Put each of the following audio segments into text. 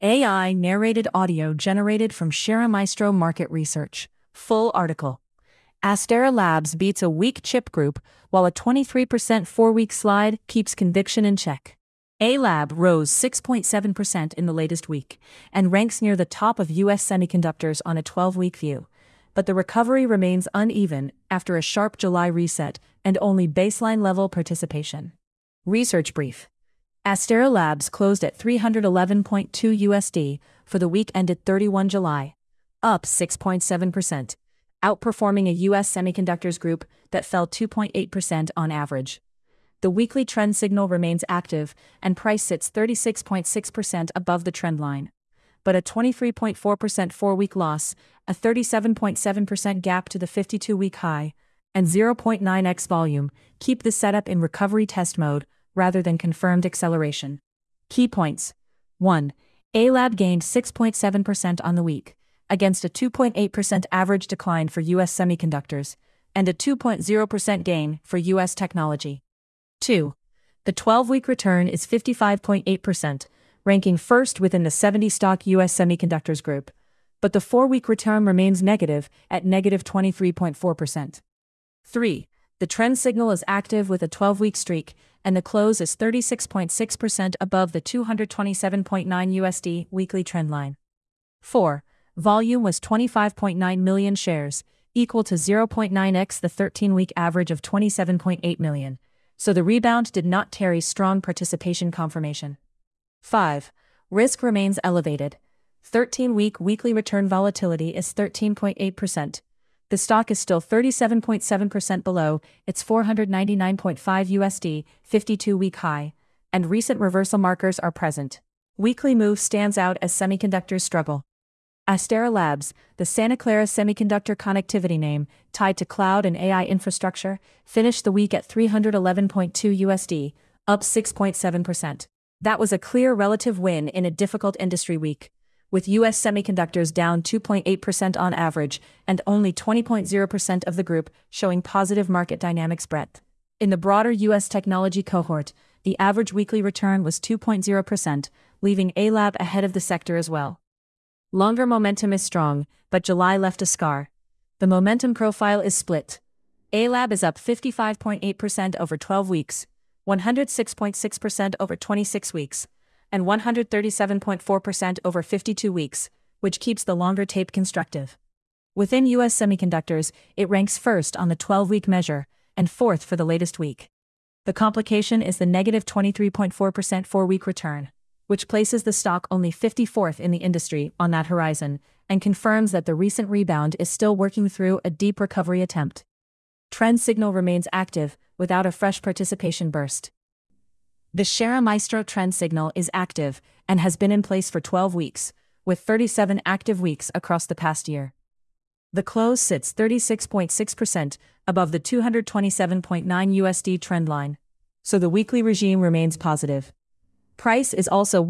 AI narrated audio generated from Shara Maestro Market Research. Full article. Astera Labs beats a weak chip group, while a 23% four-week slide keeps conviction in check. A-Lab rose 6.7% in the latest week, and ranks near the top of U.S. semiconductors on a 12-week view. But the recovery remains uneven after a sharp July reset and only baseline-level participation. Research brief. Astera Labs closed at $311.2 USD for the week ended 31 July, up 6.7%, outperforming a U.S. semiconductors group that fell 2.8% on average. The weekly trend signal remains active, and price sits 36.6% above the trend line. But a 23.4% four-week loss, a 37.7% gap to the 52-week high, and 0.9x volume keep the setup in recovery test mode rather than confirmed acceleration. Key points. 1. A-Lab gained 6.7% on the week, against a 2.8% average decline for U.S. semiconductors, and a 2.0% gain for U.S. technology. 2. The 12-week return is 55.8%, ranking first within the 70-stock U.S. semiconductors group, but the 4-week return remains negative at negative 23.4%. 3. The trend signal is active with a 12-week streak, and the close is 36.6% above the $227.9 USD weekly trend line. 4. Volume was 25.9 million shares, equal to 0.9x the 13-week average of 27.8 million, so the rebound did not tarry strong participation confirmation. 5. Risk remains elevated. 13-week weekly return volatility is 13.8%. The stock is still 37.7% below its $499.5 USD 52-week high, and recent reversal markers are present. Weekly move stands out as semiconductors struggle. Astera Labs, the Santa Clara semiconductor connectivity name tied to cloud and AI infrastructure, finished the week at $311.2 USD, up 6.7%. That was a clear relative win in a difficult industry week, with U.S. semiconductors down 2.8% on average and only 20.0% of the group showing positive market dynamics breadth. In the broader U.S. technology cohort, the average weekly return was 2.0%, leaving A-Lab ahead of the sector as well. Longer momentum is strong, but July left a scar. The momentum profile is split. A-Lab is up 55.8% over 12 weeks, 106.6% over 26 weeks, and 137.4% over 52 weeks, which keeps the longer tape constructive. Within U.S. semiconductors, it ranks first on the 12-week measure, and fourth for the latest week. The complication is the negative 23.4% four-week return, which places the stock only 54th in the industry on that horizon, and confirms that the recent rebound is still working through a deep recovery attempt. Trend signal remains active, without a fresh participation burst. The Shara Maestro trend signal is active and has been in place for 12 weeks, with 37 active weeks across the past year. The close sits 36.6% above the $227.9 USD trend line, so the weekly regime remains positive. Price is also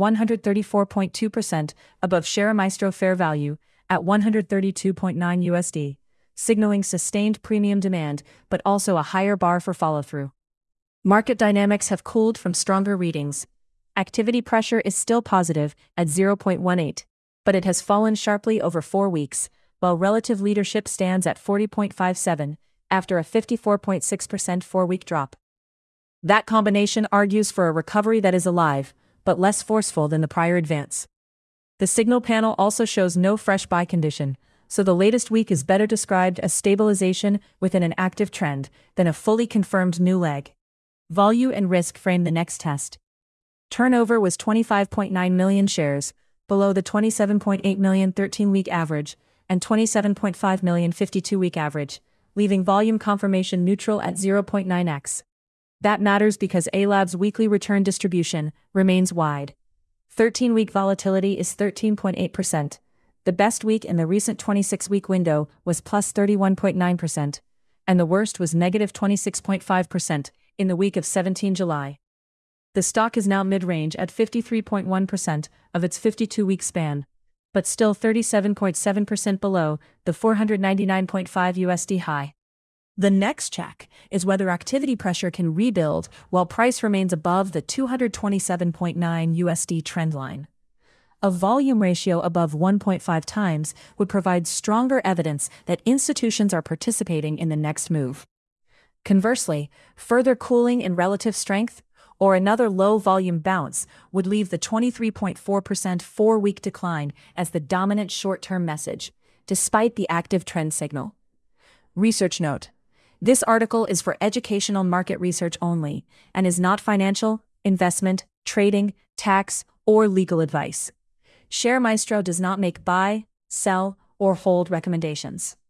134.2% above Shara Maestro fair value at $132.9 USD, signaling sustained premium demand but also a higher bar for follow-through. Market dynamics have cooled from stronger readings. Activity pressure is still positive at 0.18, but it has fallen sharply over 4 weeks, while relative leadership stands at 40.57 after a 54.6% four-week drop. That combination argues for a recovery that is alive, but less forceful than the prior advance. The signal panel also shows no fresh buy condition, so the latest week is better described as stabilization within an active trend than a fully confirmed new leg. Volume and risk frame the next test. Turnover was 25.9 million shares, below the 27.8 million 13-week average, and 27.5 million 52-week average, leaving volume confirmation neutral at 0.9x. That matters because A-Lab's weekly return distribution remains wide. 13-week volatility is 13.8%. The best week in the recent 26-week window was plus 31.9%, and the worst was negative 26.5% in the week of 17 July. The stock is now mid-range at 53.1% of its 52-week span, but still 37.7% below the $499.5 USD high. The next check is whether activity pressure can rebuild while price remains above the $227.9 USD trend line. A volume ratio above 1.5 times would provide stronger evidence that institutions are participating in the next move. Conversely, further cooling in relative strength, or another low-volume bounce, would leave the 23.4% four-week decline as the dominant short-term message, despite the active trend signal. Research note: this article is for educational market research only and is not financial, investment, trading, tax, or legal advice. ShareMaestro does not make buy, sell, or hold recommendations.